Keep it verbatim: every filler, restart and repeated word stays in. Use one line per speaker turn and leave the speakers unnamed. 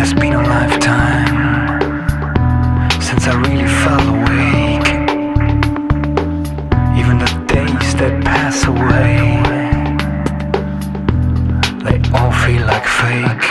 has been a lifetime since I really felt awake. Even the days that pass away, they all feel like fake.